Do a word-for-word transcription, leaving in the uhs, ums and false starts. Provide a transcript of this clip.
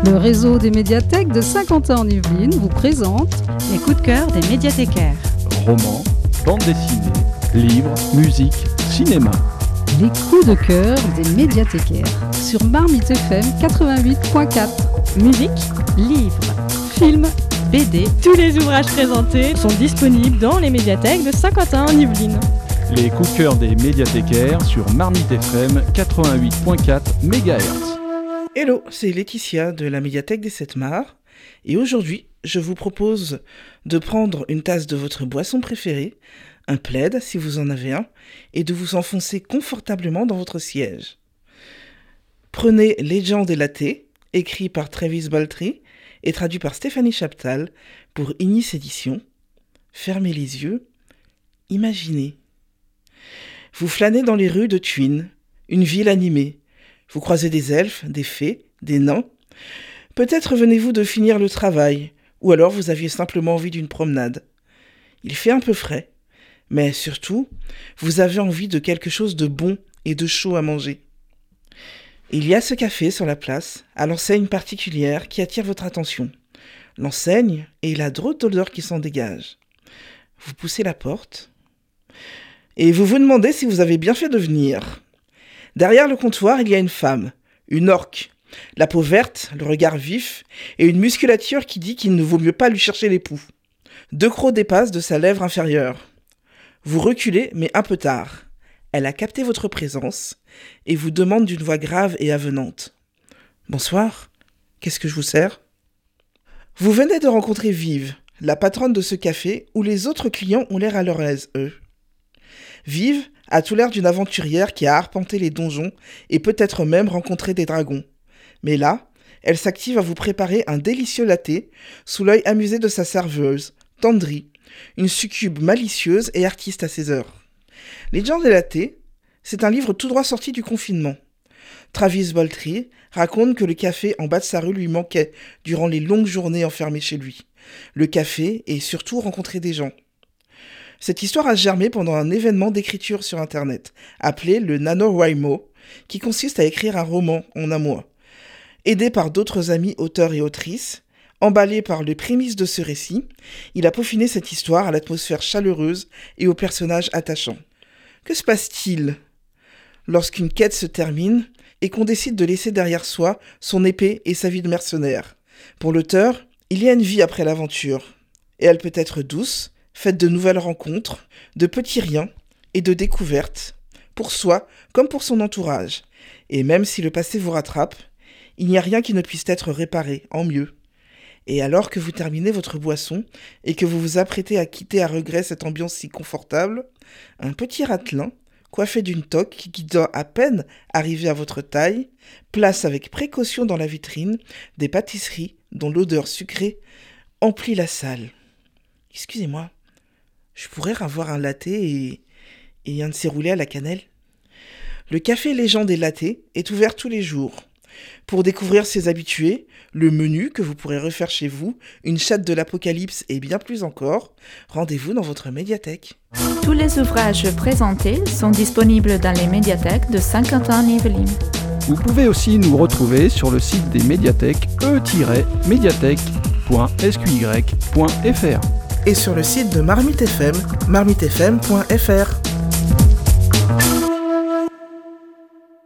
Le réseau des médiathèques de Saint-Quentin-en-Yvelines vous présente les coups de cœur des médiathécaires. Romans, bandes dessinées, livres, musique, cinéma. Les coups de cœur des médiathécaires sur Marmite F M quatre-vingt-huit point quatre. Musique, livres, films, B D, tous les ouvrages présentés sont disponibles dans les médiathèques de Saint-Quentin-en-Yvelines. Les coups de cœur des médiathécaires sur Marmite F M quatre-vingt-huit point quatre mégahertz. Hello, c'est Laetitia de la médiathèque des Sept Mares et aujourd'hui je vous propose de prendre une tasse de votre boisson préférée, un plaid si vous en avez un, et de vous enfoncer confortablement dans votre siège. Prenez Legend et Latte, écrit par Travis Baltry et traduit par Stéphanie Chaptal pour Ignis Éditions. Fermez les yeux, imaginez. Vous flânez dans les rues de Thuin, une ville animée. Vous croisez des elfes, des fées, des nains. Peut-être venez-vous de finir le travail, ou alors vous aviez simplement envie d'une promenade. Il fait un peu frais, mais surtout, vous avez envie de quelque chose de bon et de chaud à manger. Il y a ce café sur la place, à l'enseigne particulière qui attire votre attention. L'enseigne et la drôle d'odeur qui s'en dégage. Vous poussez la porte, et vous vous demandez si vous avez bien fait de venir. Derrière le comptoir, il y a une femme, une orque, la peau verte, le regard vif, et une musculature qui dit qu'il ne vaut mieux pas lui chercher l'époux. Deux crocs dépassent de sa lèvre inférieure. Vous reculez, mais un peu tard. Elle a capté votre présence et vous demande d'une voix grave et avenante. « Bonsoir, qu'est-ce que je vous sers ?» Vous venez de rencontrer Vive, la patronne de ce café où les autres clients ont l'air à leur aise, eux. Vive a tout l'air d'une aventurière qui a arpenté les donjons et peut-être même rencontré des dragons. Mais là, elle s'active à vous préparer un délicieux latte sous l'œil amusé de sa serveuse, Tandri, une succube malicieuse et artiste à ses heures. Legend et Latte, c'est un livre tout droit sorti du confinement. Travis Baltry raconte que le café en bas de sa rue lui manquait durant les longues journées enfermées chez lui. Le café et surtout rencontrer des gens. Cette histoire a germé pendant un événement d'écriture sur Internet, appelé le NaNoWriMo, qui consiste à écrire un roman en un mois. Aidé par d'autres amis auteurs et autrices, emballé par les prémices de ce récit, il a peaufiné cette histoire à l'atmosphère chaleureuse et aux personnages attachants. Que se passe-t-il lorsqu'une quête se termine et qu'on décide de laisser derrière soi son épée et sa vie de mercenaire ? Pour l'auteur, il y a une vie après l'aventure, et elle peut être douce, faite de nouvelles rencontres, de petits riens et de découvertes, pour soi comme pour son entourage. Et même si le passé vous rattrape, il n'y a rien qui ne puisse être réparé en mieux. Et alors que vous terminez votre boisson et que vous vous apprêtez à quitter à regret cette ambiance si confortable, un petit ratelin, coiffé d'une toque qui doit à peine arriver à votre taille, place avec précaution dans la vitrine des pâtisseries dont l'odeur sucrée emplit la salle. Excusez-moi, je pourrais avoir un latte et, et un de ces roulés à la cannelle ? Le café Legend et Latte est ouvert tous les jours. Pour découvrir ses habitués, le menu que vous pourrez refaire chez vous, une chatte de l'apocalypse et bien plus encore, rendez-vous dans votre médiathèque. Tous les ouvrages présentés sont disponibles dans les médiathèques de Saint-Quentin-en-Yvelines. Vous pouvez aussi nous retrouver sur le site des médiathèques e tiret médiathèque point s q y point f r Et sur le site de Marmite F M, marmite f m point f r.